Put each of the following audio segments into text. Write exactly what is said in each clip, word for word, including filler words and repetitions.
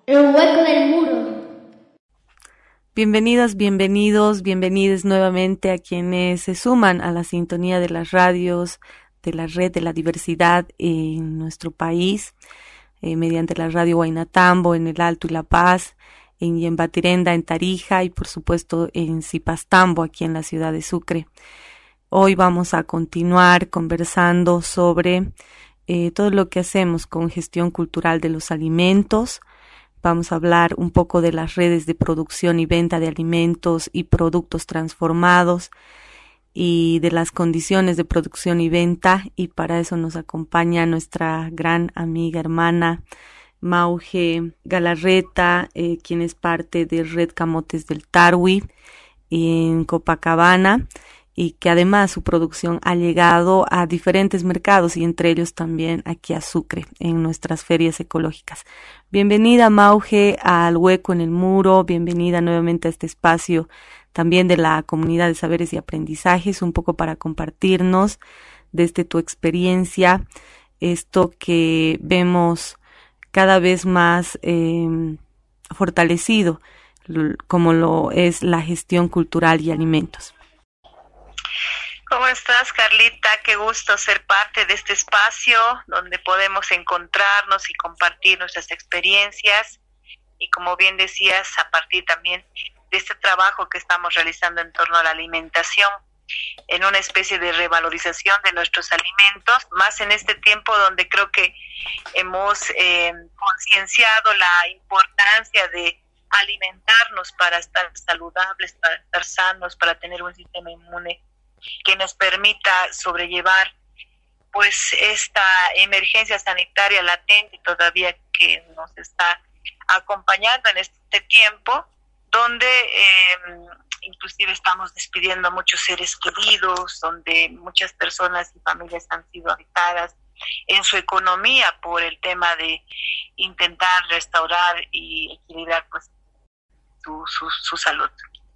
El hueco del muro. Bienvenidas, bienvenidos, bienvenides nuevamente a quienes se suman a la sintonía de las radios, de la red de la diversidad en nuestro país, eh, mediante la radio Huaynatambo en el Alto y La Paz, en Yembatirenda, en Tarija y por supuesto en Cipastambo, aquí en la ciudad de Sucre. Hoy vamos a continuar conversando sobre eh, todo lo que hacemos con gestión cultural de los alimentos. Vamos a hablar un poco de las redes de producción y venta de alimentos y productos transformados y de las condiciones de producción y venta, y para eso nos acompaña nuestra gran amiga, hermana Mauge Galarreta, eh, quien es parte de Red Camotes del Tarwi en Copacabana, y que además su producción ha llegado a diferentes mercados y entre ellos también aquí a Sucre, en nuestras ferias ecológicas. Bienvenida, Mauge, al Hueco en el Muro, bienvenida nuevamente a este espacio también de la comunidad de saberes y aprendizajes, un poco para compartirnos desde tu experiencia esto que vemos cada vez más eh, fortalecido, como lo es la gestión cultural y alimentos. ¿Cómo estás, Carlita? Qué gusto ser parte de este espacio donde podemos encontrarnos y compartir nuestras experiencias y, como bien decías, a partir también de este trabajo que estamos realizando en torno a la alimentación, en una especie de revalorización de nuestros alimentos, más en este tiempo donde creo que hemos eh, concienciado la importancia de alimentarnos para estar saludables, para estar sanos, para tener un sistema inmune que nos permita sobrellevar pues esta emergencia sanitaria latente todavía que nos está acompañando en este tiempo, donde eh, inclusive estamos despidiendo a muchos seres queridos, donde muchas personas y familias han sido afectadas en su economía por el tema de intentar restaurar y equilibrar pues su, su, su salud.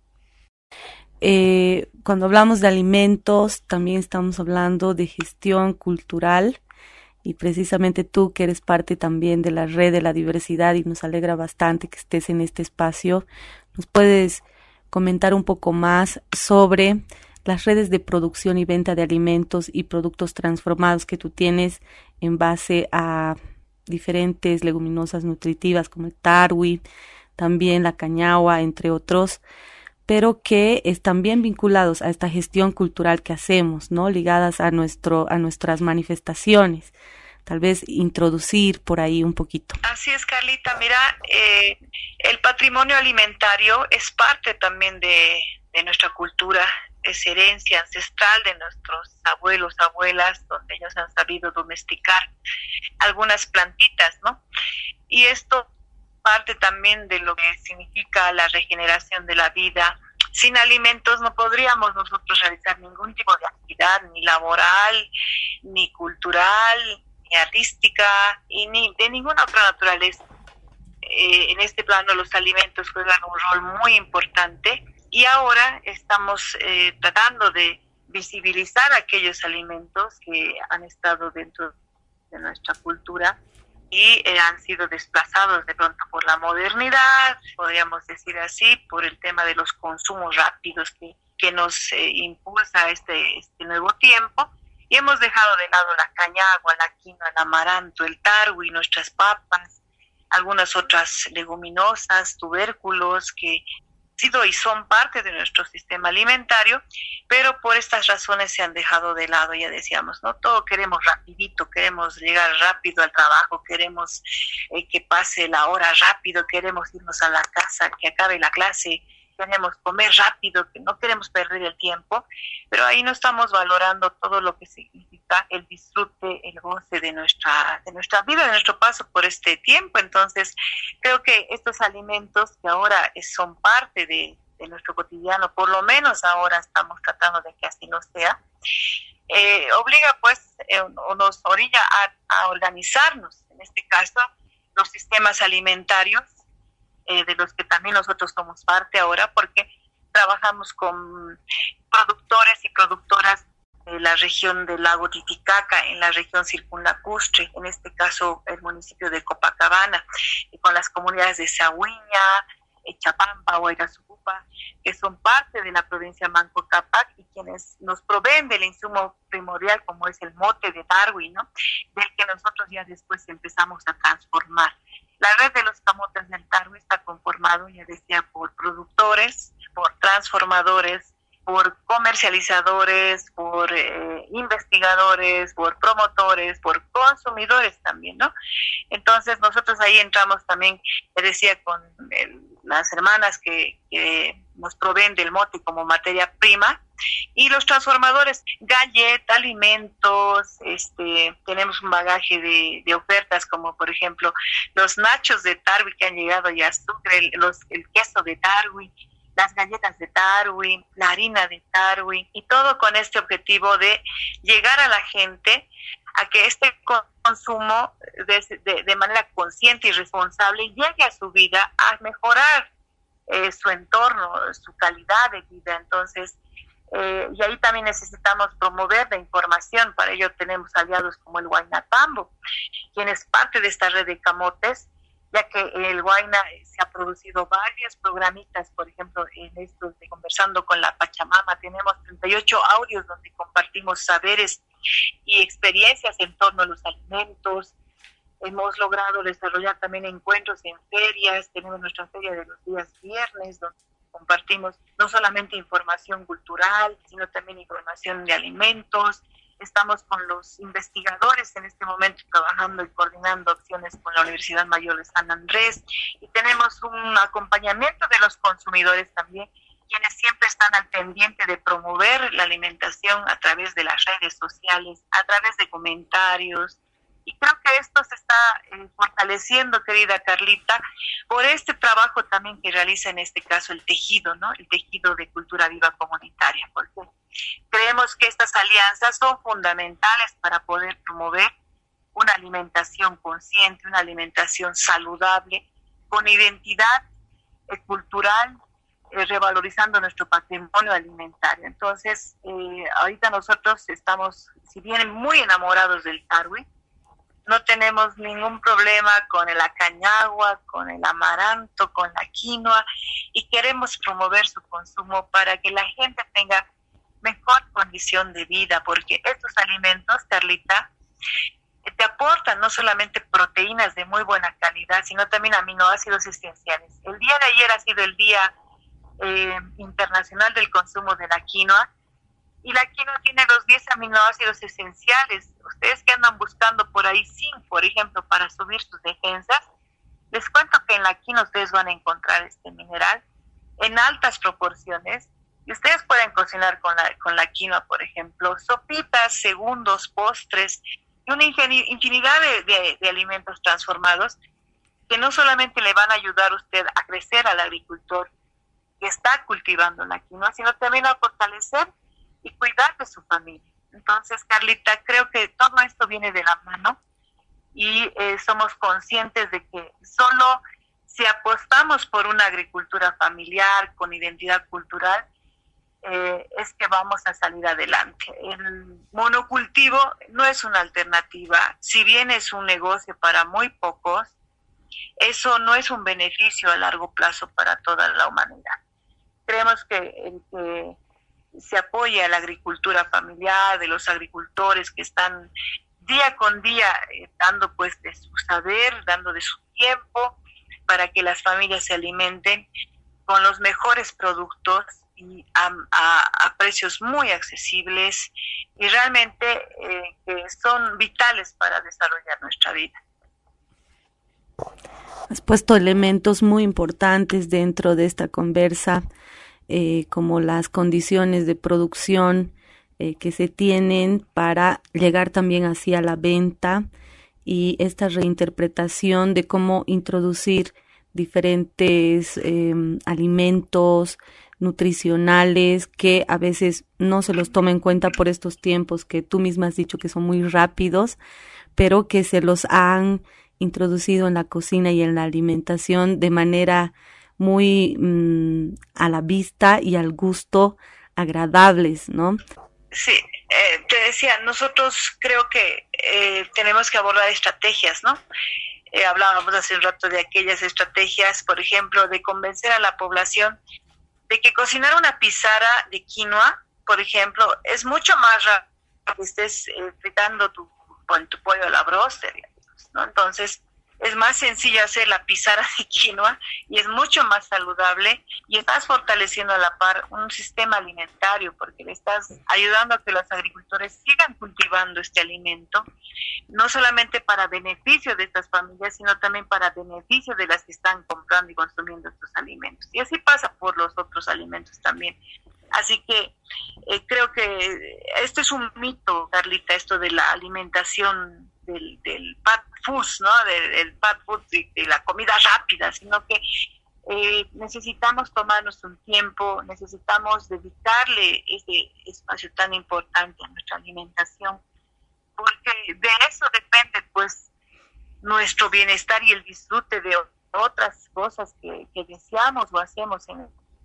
Eh, cuando hablamos de alimentos, también estamos hablando de gestión cultural, y precisamente tú, que eres parte también de la red de la diversidad, y nos alegra bastante que estés en este espacio, ¿nos puedes comentar un poco más sobre las redes de producción y venta de alimentos y productos transformados que tú tienes en base a diferentes leguminosas nutritivas como el tarwi, también la cañagua, entre otros, pero que están bien vinculados a esta gestión cultural que hacemos, ¿no? Ligadas a nuestro, a nuestras manifestaciones. Tal vez introducir por ahí un poquito. Así es, Carlita. Mira, eh, el patrimonio alimentario es parte también de, de nuestra cultura, es herencia ancestral de nuestros abuelos, abuelas, donde ellos han sabido domesticar algunas plantitas, ¿no? Y esto parte también de lo que significa la regeneración de la vida. Sin alimentos no podríamos nosotros realizar ningún tipo de actividad, ni laboral, ni cultural, ni artística, y ni de ninguna otra naturaleza. Eh, en este plano los alimentos juegan un rol muy importante, y ahora estamos eh, tratando de visibilizar aquellos alimentos que han estado dentro de nuestra cultura y eh, han sido desplazados de pronto por la modernidad, podríamos decir así, por el tema de los consumos rápidos que, que nos eh, impulsa este, este nuevo tiempo, y hemos dejado de lado la cañagua, la quinoa, el amaranto, el tarwi, nuestras papas, algunas otras leguminosas, tubérculos que han sido y son parte de nuestro sistema alimentario, pero por estas razones se han dejado de lado. Ya decíamos, no todo queremos rapidito, queremos llegar rápido al trabajo, queremos eh, que pase la hora rápido, queremos irnos a la casa, que acabe la clase, queremos comer rápido, que no queremos perder el tiempo, pero ahí no estamos valorando todo lo que significa el disfrute, el goce de nuestra, de nuestra vida, de nuestro paso por este tiempo. Entonces, creo que estos alimentos que ahora son parte de, de nuestro cotidiano, por lo menos ahora estamos tratando de que así no sea, eh, obliga pues, eh, o nos orilla a, a organizarnos, en este caso, los sistemas alimentarios, Eh, de los que también nosotros somos parte ahora, porque trabajamos con productores y productoras la región del lago Titicaca, en la región circunlacustre, en este caso el municipio de Copacabana, y con las comunidades de Sahuiña, Chapampa, Huayrazucupa, que son parte de la provincia de Manco Cápac y quienes nos proveen del insumo primordial como es el mote de Darwin, ¿no? Del que nosotros ya después empezamos a transformar. La red de los camotes del Tarwi está conformado, ya decía, por productores, por transformadores, por comercializadores, por eh, investigadores, por promotores, por consumidores también, ¿no? Entonces nosotros ahí entramos también, ya decía, con el, las hermanas que, que nos proveen del mote como materia prima, y los transformadores, galletas, alimentos, este, tenemos un bagaje de, de ofertas como por ejemplo los nachos de Tarwi que han llegado ya a Sucre, el, los, el queso de Tarwi, las galletas de Tarwi, la harina de Tarwi, y todo con este objetivo de llegar a la gente a que este consumo de, de, de manera consciente y responsable llegue a su vida a mejorar eh, su entorno, su calidad de vida. Entonces, eh, y ahí también necesitamos promover la información. Para ello tenemos aliados como el Huayna Tambo, quien es parte de esta red de camotes, ya que el Huayna se ha producido varios programitas, por ejemplo, en estos de Conversando con la Pachamama, tenemos treinta y ocho audios donde compartimos saberes y experiencias en torno a los alimentos. Hemos logrado desarrollar también encuentros en ferias, tenemos nuestra feria de los días viernes, donde compartimos no solamente información cultural, sino también información de alimentos. Estamos con los investigadores en este momento trabajando y coordinando acciones con la Universidad Mayor de San Andrés, y tenemos un acompañamiento de los consumidores también, quienes siempre están al pendiente de promover la alimentación a través de las redes sociales, a través de comentarios. Y creo que esto se está eh, fortaleciendo, querida Carlita, por este trabajo también que realiza en este caso el tejido, ¿no? El tejido de cultura viva comunitaria, porque creemos que estas alianzas son fundamentales para poder promover una alimentación consciente, una alimentación saludable, con identidad eh, cultural, eh, revalorizando nuestro patrimonio alimentario. Entonces, eh, ahorita nosotros estamos, si bien muy enamorados del Tarwi, no tenemos ningún problema con el acañagua, con el amaranto, con la quinoa, y queremos promover su consumo para que la gente tenga mejor condición de vida, porque estos alimentos, Carlita, te aportan no solamente proteínas de muy buena calidad, sino también aminoácidos esenciales. El día de ayer ha sido el Día eh, Internacional del Consumo de la Quinoa, y la quinoa tiene los diez aminoácidos esenciales. Ustedes que andan buscando por ahí zinc, por ejemplo, para subir sus defensas, les cuento que en la quinoa ustedes van a encontrar este mineral en altas proporciones, y ustedes pueden cocinar con la, con la quinoa, por ejemplo, sopitas, segundos, postres, y una infinidad de, de, de alimentos transformados que no solamente le van a ayudar a usted a crecer al agricultor que está cultivando la quinoa, sino también a fortalecer y cuidar de su familia. Entonces, Carlita, creo que todo esto viene de la mano, y eh, somos conscientes de que solo si apostamos por una agricultura familiar con identidad cultural, eh, es que vamos a salir adelante. El monocultivo no es una alternativa, si bien es un negocio para muy pocos, eso no es un beneficio a largo plazo para toda la humanidad. Creemos que el que se apoya a la agricultura familiar, de los agricultores que están día con día eh, dando pues de su saber, dando de su tiempo para que las familias se alimenten con los mejores productos y a, a, a precios muy accesibles, y realmente eh, que son vitales para desarrollar nuestra vida. Has puesto elementos muy importantes dentro de esta conversa, Eh, como las condiciones de producción eh, que se tienen para llegar también hacia la venta, y esta reinterpretación de cómo introducir diferentes eh, alimentos nutricionales que a veces no se los toma en cuenta por estos tiempos que tú misma has dicho que son muy rápidos, pero que se los han introducido en la cocina y en la alimentación de manera muy mmm, a la vista y al gusto agradables, ¿no? Sí, eh, te decía, nosotros creo que eh, tenemos que abordar estrategias, ¿no? Eh, hablábamos hace un rato de aquellas estrategias, por ejemplo, de convencer a la población de que cocinar una pizarra de quinoa, por ejemplo, es mucho más rápido que estés eh, fritando tu, tu pollo a la broster, ¿no? Entonces, es más sencillo hacer la pizarra de quinoa y es mucho más saludable y estás fortaleciendo a la par un sistema alimentario porque le estás ayudando a que los agricultores sigan cultivando este alimento, no solamente para beneficio de estas familias, sino también para beneficio de las que están comprando y consumiendo estos alimentos. Y así pasa por los otros alimentos también. Así que eh, creo que esto es un mito, Carlita, esto de la alimentación del, del fast food, ¿no? Del, del fast food, de, de la comida rápida, sino que eh, necesitamos tomarnos un tiempo, necesitamos dedicarle ese espacio tan importante a nuestra alimentación, porque de eso depende, pues, nuestro bienestar y el disfrute de otras cosas que, que deseamos o hacemos en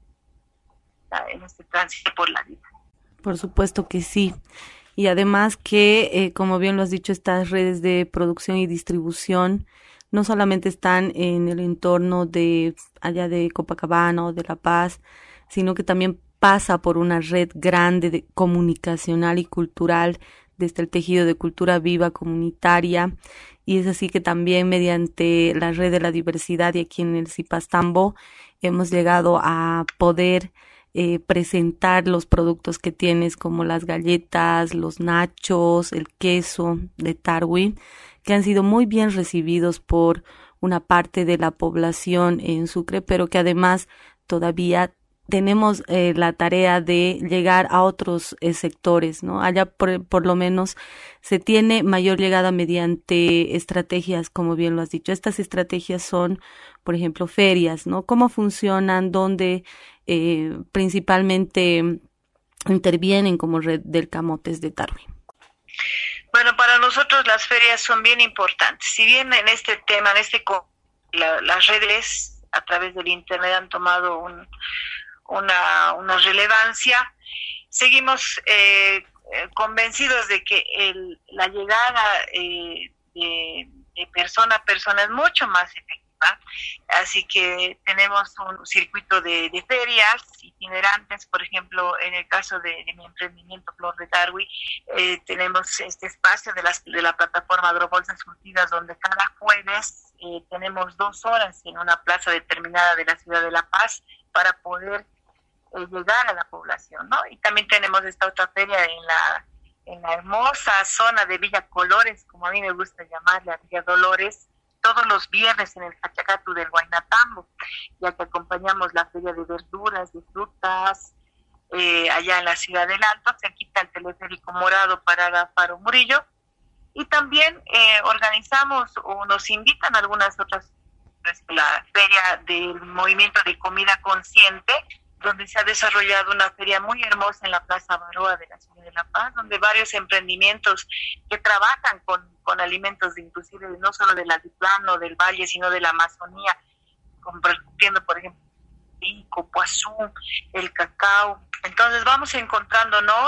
en este tránsito por la vida. Por supuesto que sí. Y además que, eh, como bien lo has dicho, estas redes de producción y distribución no solamente están en el entorno de allá de Copacabana o de La Paz, sino que también pasa por una red grande de comunicacional y cultural desde el tejido de cultura viva comunitaria. Y es así que también mediante la red de la diversidad y aquí en el Cipastambo hemos llegado a poder Eh, presentar los productos que tienes como las galletas, los nachos, el queso de Tarwi, que han sido muy bien recibidos por una parte de la población en Sucre, pero que además todavía tenemos eh, la tarea de llegar a otros eh, sectores, ¿no? Allá por, por lo menos se tiene mayor llegada mediante estrategias, como bien lo has dicho. Estas estrategias son, por ejemplo, ferias, ¿no? ¿Cómo funcionan? ¿Dónde eh, principalmente intervienen como red del Camotes de Tarwi? Bueno, para nosotros las ferias son bien importantes. Si bien en este tema, en este la, las redes a través del internet han tomado un Una, una relevancia, seguimos eh, convencidos de que el, la llegada eh, de, de persona a persona es mucho más efectiva, así que tenemos un circuito de, de ferias itinerantes, por ejemplo, en el caso de, de mi emprendimiento Flor de Tarwi, eh, tenemos este espacio de, las, de la plataforma Agrobolsas Surtidas, donde cada jueves eh, tenemos dos horas en una plaza determinada de la ciudad de La Paz para poder eh, llegar a la población, ¿no? Y también tenemos esta otra feria en la en la hermosa zona de Villa Colores, como a mí me gusta llamarla, Villa Dolores, todos los viernes en el Cachacatu del Huaynatambo, ya que acompañamos la feria de verduras, de frutas, eh, allá en la ciudad del Alto, cerquita el teleférico morado para Faro Murillo, y también eh, organizamos o nos invitan algunas otras, la feria del movimiento de comida consciente, donde se ha desarrollado una feria muy hermosa en la Plaza Baroa de la ciudad de La Paz, donde varios emprendimientos que trabajan con, con alimentos, de, inclusive no solo del altiplano, del valle, sino de la Amazonía, compartiendo, por ejemplo, el copoazú, el cacao. Entonces vamos encontrándonos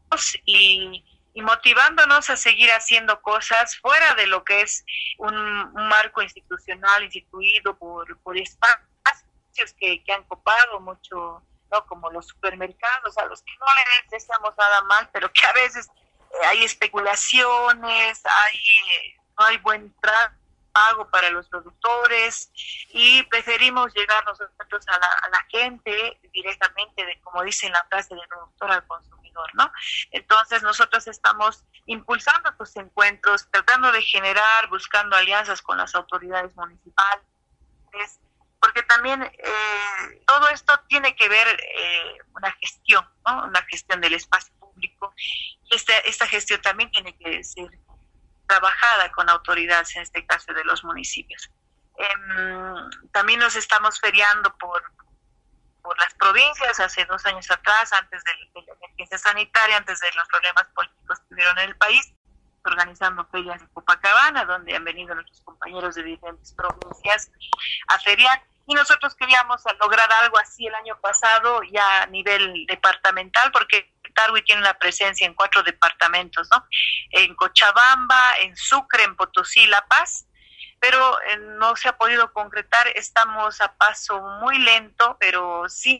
y, y motivándonos a seguir haciendo cosas fuera de lo que es un, un marco institucional instituido por, por espacios Que, que han copado mucho, ¿no? Como los supermercados, a los que no les deseamos nada mal, pero que a veces eh, hay especulaciones, hay eh, no hay buen tra- pago para los productores y preferimos llegar nosotros a la, a la gente directamente, de como dice la frase, del productor al consumidor, ¿no? Entonces nosotros estamos impulsando estos encuentros, tratando de generar, buscando alianzas con las autoridades municipales, porque también eh, todo esto tiene que ver eh, una gestión, ¿no? Una gestión del espacio público, y esta, esta gestión también tiene que ser trabajada con autoridades, en este caso de los municipios. Eh, también nos estamos feriando por, por las provincias, hace dos años atrás, antes de, de la emergencia sanitaria, antes de los problemas políticos que hubieron en el país, organizando ferias en Copacabana, donde han venido nuestros compañeros de diferentes provincias a feriar, y nosotros queríamos lograr algo así el año pasado ya a nivel departamental, porque Tarwi tiene una presencia en cuatro departamentos, ¿no? En Cochabamba, en Sucre, en Potosí, La Paz, pero eh, no se ha podido concretar. Estamos a paso muy lento, pero sí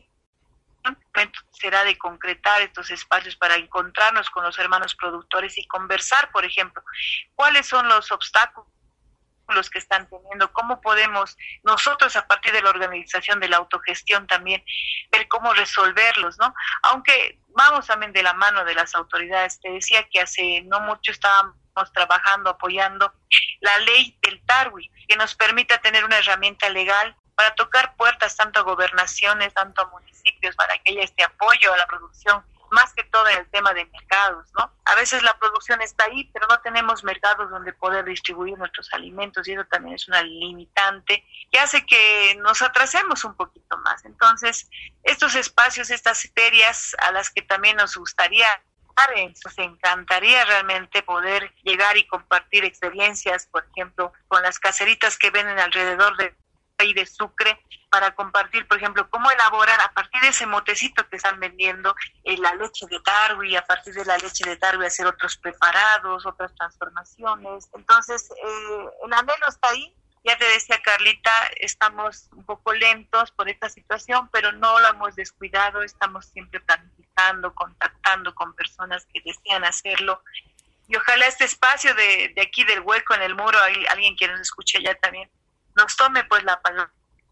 será de concretar estos espacios para encontrarnos con los hermanos productores y conversar, por ejemplo, cuáles son los obstáculos que están teniendo, cómo podemos nosotros a partir de la organización de la autogestión también ver cómo resolverlos, ¿no? Aunque vamos también de la mano de las autoridades. Te decía que hace no mucho estábamos trabajando, apoyando la ley del Tarwi, que nos permita tener una herramienta legal para tocar puertas tanto a gobernaciones, tanto a municipios, para que haya este apoyo a la producción, más que todo en el tema de mercados, ¿no? A veces la producción está ahí, pero no tenemos mercados donde poder distribuir nuestros alimentos, y eso también es una limitante que hace que nos atrasemos un poquito más. Entonces, estos espacios, estas ferias a las que también nos gustaría, nos encantaría realmente poder llegar y compartir experiencias, por ejemplo, con las caseritas que venden alrededor de y de Sucre, para compartir, por ejemplo, cómo elaborar a partir de ese motecito que están vendiendo eh, la leche de Tarwi, a partir de la leche de Tarwi hacer otros preparados, otras transformaciones. Entonces, eh, el anhelo está ahí. Ya te decía, Carlita, estamos un poco lentos por esta situación, pero no lo hemos descuidado, estamos siempre planificando, contactando con personas que desean hacerlo. Y ojalá este espacio de, de aquí del hueco en el muro, hay alguien que nos escuche ya también, nos tome pues la palabra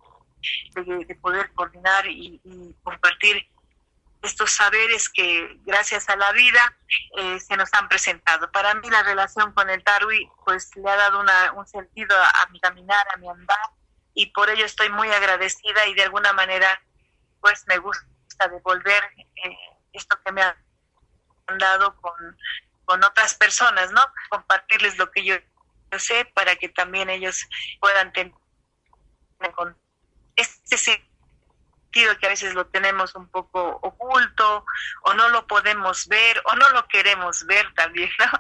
de, de poder coordinar y, y compartir estos saberes que gracias a la vida eh, se nos han presentado. Para mí la relación con el Tarwi pues le ha dado una, un sentido a, a mi caminar, a mi andar, y por ello estoy muy agradecida, y de alguna manera pues me gusta devolver eh, esto que me han dado con, con otras personas, ¿no? Compartirles lo que yo yo sé, para que también ellos puedan tener con este sentido que a veces lo tenemos un poco oculto, o no lo podemos ver, o no lo queremos ver también, ¿no?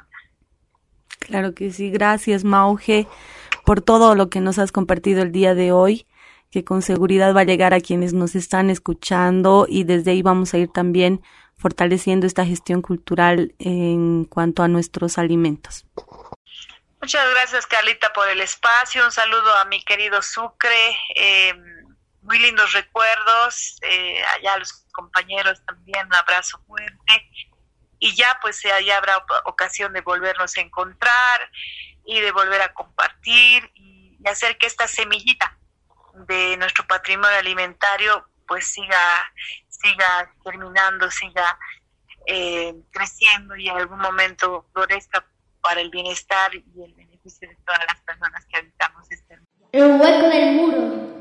Claro que sí. Gracias, Mauge, por todo lo que nos has compartido el día de hoy, que con seguridad va a llegar a quienes nos están escuchando, y desde ahí vamos a ir también fortaleciendo esta gestión cultural en cuanto a nuestros alimentos. Muchas gracias, Carlita, por el espacio. Un saludo a mi querido Sucre. Eh, muy lindos recuerdos. Eh, allá a los compañeros también, un abrazo fuerte. Y ya, pues, ya habrá ocasión de volvernos a encontrar y de volver a compartir y hacer que esta semillita de nuestro patrimonio alimentario, pues, siga, siga germinando, siga eh, creciendo, y en algún momento florezca para el bienestar y el beneficio de todas las personas que habitamos este mundo. El hueco del muro.